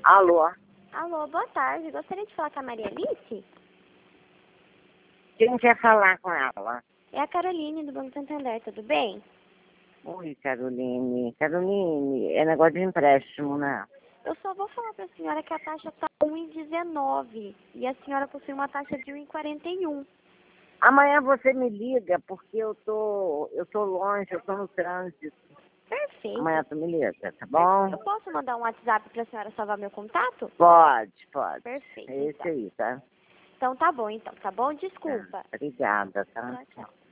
Alô? Alô, boa tarde. Gostaria de falar com a Maria Alice? Quem quer falar com ela? É a Caroline do Banco Santander, tudo bem? Oi, Caroline. Caroline, é negócio de empréstimo, né? Eu só vou falar para a senhora que a taxa está 1,19 e a senhora possui uma taxa de 1,41. Amanhã você me liga, porque eu tô longe, eu tô no trânsito. Perfeito. Amanhã tu me liga, tá bom? Eu posso mandar um WhatsApp para a senhora salvar meu contato? Pode, pode. Perfeito, É esse então. aí, tá? Então tá bom, tá bom? Tá. Desculpa. Obrigada, tá? Tchau, tchau.